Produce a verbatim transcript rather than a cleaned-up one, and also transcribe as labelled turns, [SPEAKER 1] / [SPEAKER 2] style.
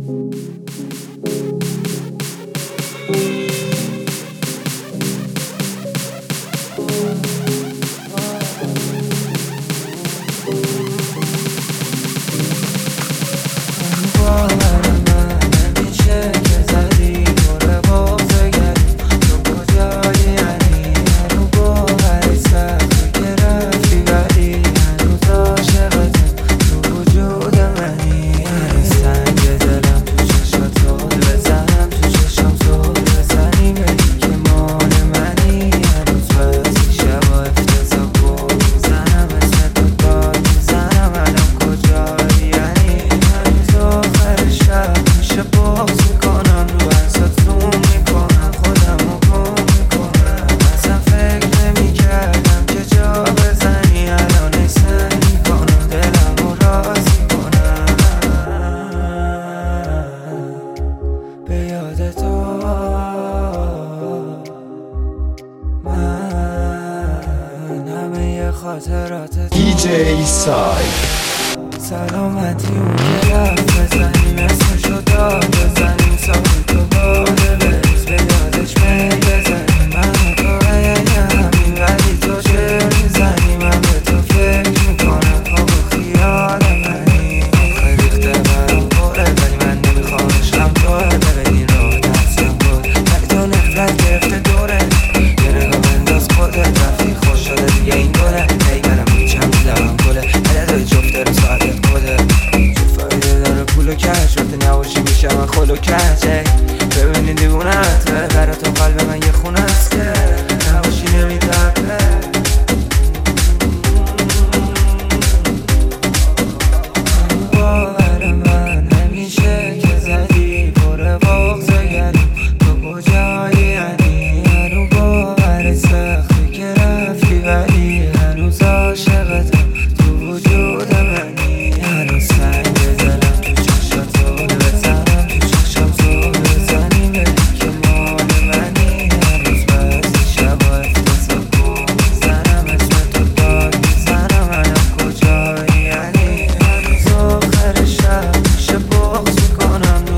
[SPEAKER 1] خاطرات
[SPEAKER 2] دی جی سای
[SPEAKER 1] سلامتی اون که رفت بزنیم اسمشو داد بزنیم سامی تو باده بریز به یادش می بزنیم من و تو همین ولی تو چه میزنی من به تو فکر میکنم خواب و خیال منی آخه ریخته برام پره ولی من نمیخوام عشقم توه ببینی رو دستم بود ولی تو نفرت گرفته دوره یه نگاه بنداز خودت رفتی خوش شده دیگه این دوره ای منم میچم میدارم گله عدد جفته رو ساعتت کده چه فایده داره پول و کش وقتی نباشی میشه من خل و کش ببینی دیوونت برای تو قلب من یه خونه است که نباشی نمیترده باور من همیشه که زدی پر بغضه گرم تو کجایی یعنی هنو باور سختی که رفتی ولی هنوز عاشقتم تو وجود منی هنوز سنگ دلم تو چشاتو بزنم تو چشم تو بزنی بری که مال منی هنوز بعضی شبا افتضاح کن میزنم اسم تو داد میزنم منم کجایی یعنی هنوز آخر شب میشه بغض میکنم